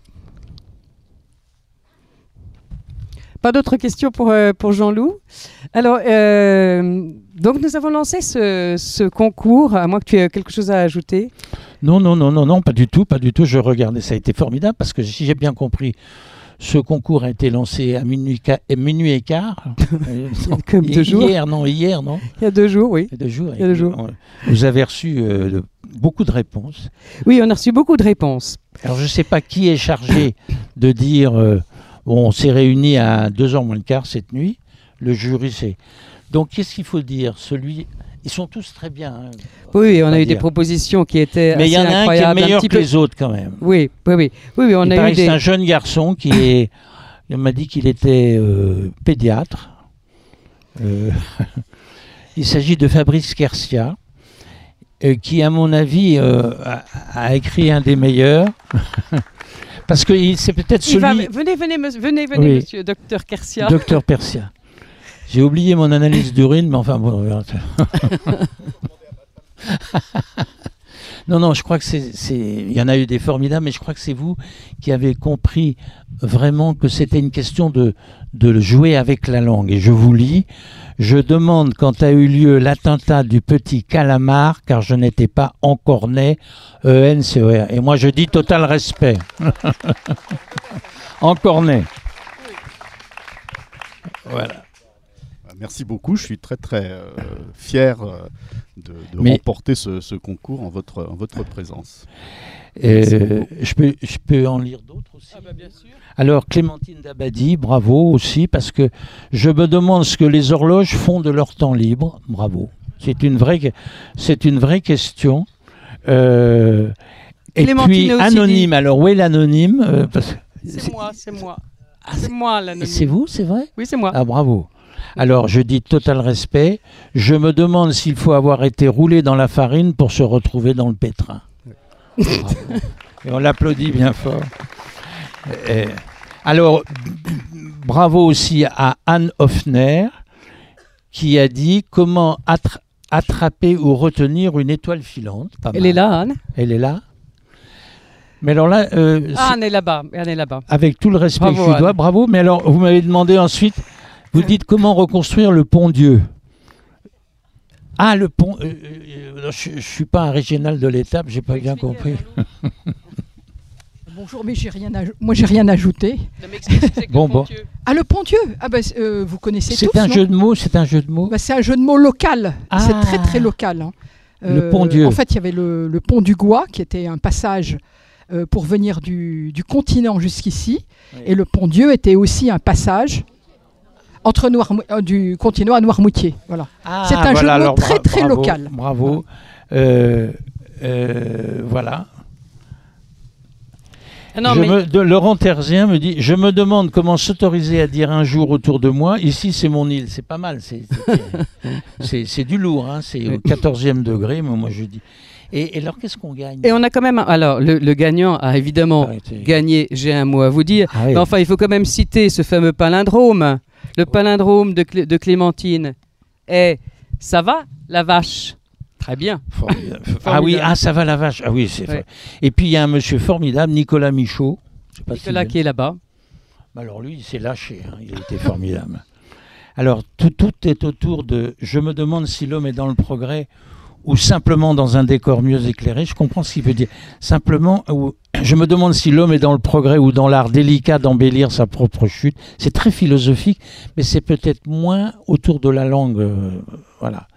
Pas d'autres questions pour, euh, pour Jean-Loup. Alors, euh, donc nous avons lancé ce, ce concours, à moins que tu aies quelque chose à ajouter. Non, non, non, non, non, pas du tout, pas du tout. Je regardais, ça a été formidable parce que si j'ai bien compris, ce concours a été lancé à minuit, minuit et quart. non, Comme deux jours. Hier, non, hier, non. Il y a deux jours, oui. Il y a deux jours. Il y a deux jours. Vous avez reçu euh, de, beaucoup de réponses. Oui, on a reçu beaucoup de réponses. Alors, je ne sais pas qui est chargé de dire... Euh, Bon, on s'est réunis à deux heures moins le quart cette nuit. Le jury, c'est... Donc, qu'est-ce qu'il faut dire? Celui... Ils sont tous très bien. Hein, oui, on a eu dire. des propositions qui étaient Mais il y en a un qui est meilleur que peu... les autres, quand même. Oui, oui, oui. oui, oui on il a paraît eu que des... c'est un jeune garçon qui est... Il m'a dit qu'il était euh, pédiatre. Euh... il s'agit de Fabrice Quercia, euh, qui, à mon avis, euh, a, a écrit un des meilleurs. Parce que c'est peut-être celui... Va, venez, venez, monsieur, venez, venez, oui. monsieur, docteur Quercia. Docteur Persia. J'ai oublié mon analyse d'urine, mais enfin bon. non, non, je crois que c'est... Il y en a eu des formidables, mais je crois que c'est vous qui avez compris vraiment que c'était une question de, de jouer avec la langue. Et je vous lis. Je demande quand a eu lieu l'attentat du petit calamar, car je n'étais pas encore né, E N C E R. Et moi, je dis total respect. Encore né. Voilà. Merci beaucoup. Je suis très, très euh, fier euh, de, de Mais... remporter ce, ce concours en votre, en votre présence. Euh, je, peux, je peux en lire d'autres aussi. Ah bah bien sûr. Alors, Clémentine Dabadi, bravo aussi, parce que je me demande ce que les horloges font de leur temps libre. Bravo. C'est une vraie, c'est une vraie question. Euh, et puis, anonyme. Dit... Alors, où est l'anonyme euh, C'est moi, c'est moi. Ah, c'est moi l'anonyme. C'est vous, c'est vrai? Oui, c'est moi. Ah, bravo. Alors, je dis total respect. Je me demande s'il faut avoir été roulé dans la farine pour se retrouver dans le pétrin. Bravo. Et on l'applaudit bien fort. Et, alors, bravo aussi à Anne Hoffner, qui a dit comment attra attraper ou retenir une étoile filante. Pas Elle mal. est là, Anne. Elle est là. Mais alors là... Euh, ah, Anne est là-bas. Anne est là-bas. Avec tout le respect bravo, que je lui dois, bravo. Mais alors, vous m'avez demandé ensuite... Vous dites comment reconstruire le pont Dieu. Ah, le pont. Euh, euh, je ne suis pas un régional de l'étape, j'ai pas bien compris. Bonjour, mais j'ai rien aj- moi j'ai rien ajouté. Bon, bon. Ah, le pont Dieu, ah bah, euh, vous connaissez C'est tous, un non jeu de mots, c'est un jeu de mots. Bah, c'est un jeu de mots local. Ah. C'est très très local. hein. Le pont Dieu. En fait, il y avait le, le pont du Gois, qui était un passage euh, pour venir du, du continent jusqu'ici. Oui. Et le pont Dieu était aussi un passage entre Noirmou- euh, du continent à Noirmoutier. Voilà. Ah, C'est un jeu de mots alors, très, bra- très bravo, local. Bravo. Euh, euh, voilà. Non, Je mais me- de- Laurent Terzien me dit, je me demande comment s'autoriser à dire un jour autour de moi, ici c'est mon île, c'est pas mal, c'est c'est- c'est- c'est du lourd, hein, c'est au quatorzième degré, mais moi je dis. Et, et alors qu'est-ce qu'on gagne? et on a quand même. un- Alors, le, le gagnant a évidemment Arrêtez. gagné. J'ai un mot à vous dire. Ah oui. Mais enfin, il faut quand même citer ce fameux palindrome. Le palindrome de, Clé- de Clémentine. Et ça va, la vache? Très bien. Formidable. Ah oui, ah ça va la vache. Ah oui, c'est Ouais. vrai. Et puis il y a un monsieur formidable, Nicolas Michaud. Je sais pas Nicolas si- qui est là-bas. Bah alors lui, il s'est lâché, hein, il a été formidable. Alors tout, tout est autour de « je me demande si l'homme est dans le progrès ou simplement dans un décor mieux éclairé ». Je comprends ce qu'il veut dire. Simplement, ou, je me demande si l'homme est dans le progrès ou dans l'art délicat d'embellir sa propre chute. C'est très philosophique, mais c'est peut-être moins autour de la langue. euh, voilà.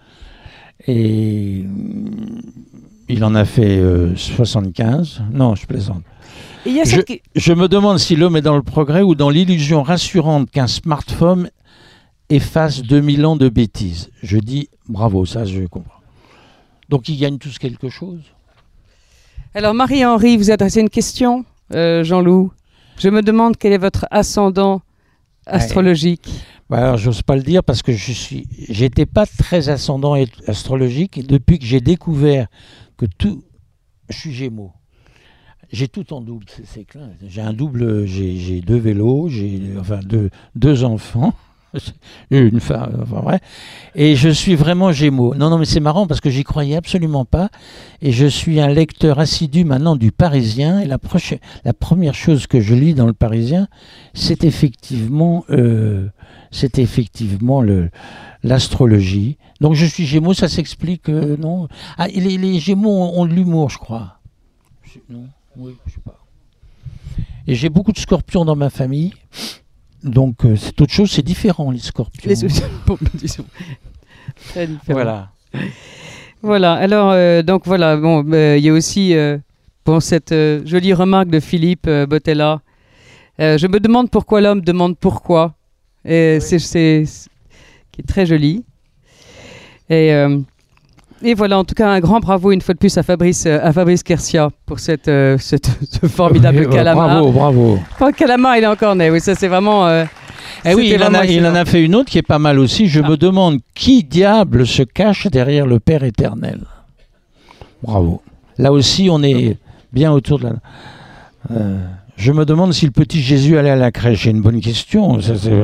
Et hum, il en a fait euh, soixante-quinze. Non, je plaisante. Et il y a Je, cette qui- je me demande si l'homme est dans le progrès ou dans l'illusion rassurante qu'un smartphone efface deux mille ans de bêtises. Je dis bravo, ça je comprends. Donc ils gagnent tous quelque chose. Alors, Marie-Henri, vous adressez une question, euh, Jean-Loup. Je me demande quel est votre ascendant astrologique. Bah alors j'ose pas le dire parce que je suis, j'étais pas très ascendant et- astrologique et depuis que j'ai découvert que tout, je suis Gémeaux. J'ai tout en double, c'est, c'est clair. J'ai un double, j'ai, j'ai deux vélos, j'ai enfin deux, deux enfants, une femme, enfin vrai. Et je suis vraiment Gémeaux. Non, non, mais c'est marrant parce que j'y croyais absolument pas. Et je suis un lecteur assidu maintenant du Parisien. Et la, proche, la première chose que je lis dans le Parisien, c'est effectivement, euh, c'est effectivement le, l'astrologie. Donc je suis Gémeaux, ça s'explique, euh, non? Ah, et les, les Gémeaux ont, ont de l'humour, je crois. Je- non? Oui, je sais pas. Et j'ai beaucoup de scorpions dans ma famille. Donc euh, c'est autre chose, c'est différent les scorpions. Les bon, disons, très différent. Voilà. Voilà. Alors, euh, donc voilà. Bon, euh, il y a aussi euh, bon, cette euh, jolie remarque de Philippe euh, Bottella. Euh, je me demande pourquoi l'homme demande pourquoi. Et Oui. c'est, c'est, c'est- qui est très joli. Et, euh, et voilà, en tout cas, un grand bravo une fois de plus à Fabrice, euh, à Fabrice Quercia pour cette, euh, cette- ce formidable Oui, euh, calamar. Bravo, bravo. Pas le calamar, il est encore né. Oui, ça c'est vraiment. euh, Eh oui, c'était il en, vraiment a, il en excellent. a fait une autre qui est pas mal aussi. Je Ah. me demande qui diable se cache derrière le Père éternel. Bravo. Là aussi, on est bien autour de la... Euh, je me demande si le petit Jésus allait à la crèche. C'est une bonne question. Ça, c'est...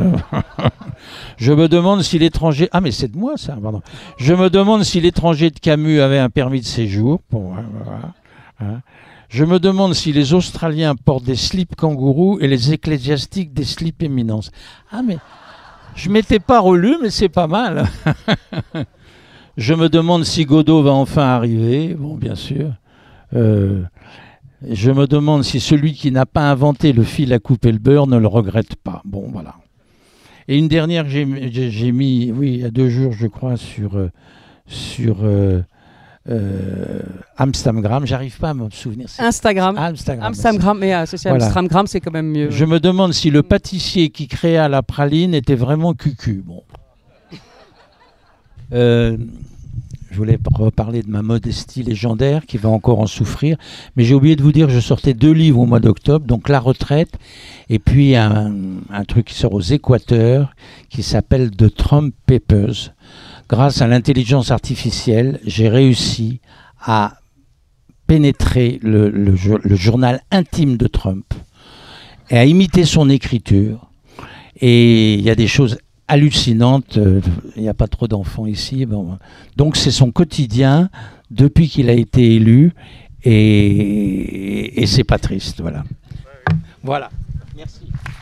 Je me demande si l'étranger... Ah, mais c'est de moi, ça. Pardon. Je me demande si l'étranger de Camus avait un permis de séjour. Bon, voilà. Hein. Je me demande si les Australiens portent des slips kangourous et les ecclésiastiques des slips éminence. Ah, mais je m'étais pas relu, mais c'est pas mal. Je me demande si Godot va enfin arriver. Bon, bien sûr. Euh, je me demande si celui qui n'a pas inventé le fil à couper le beurre ne le regrette pas. Bon, voilà. Et une dernière que j'ai, j'ai, j'ai mis, oui, il y a deux jours, je crois, sur, euh, sur euh, euh, Amstramgram. J'arrive pas à me souvenir. C'est Instagram. Instagram. Amstramgram, mais associé à Voilà. Amstramgram, c'est quand même mieux. Je me demande si le pâtissier qui créa la praline était vraiment cucu. Bon. Euh, je voulais reparler de ma modestie légendaire qui va encore en souffrir, mais j'ai oublié de vous dire que je sortais deux livres au mois d'octobre, donc La retraite et puis un, un truc qui sort aux Équateurs qui s'appelle The Trump Papers. Grâce à l'intelligence artificielle, j'ai réussi à pénétrer le, le, le journal intime de Trump et à imiter son écriture. Et il y a des choses hallucinantes. Il n'y a pas trop d'enfants ici. Bon. Donc c'est son quotidien depuis qu'il a été élu et, et c'est pas triste. Voilà. Voilà. Merci.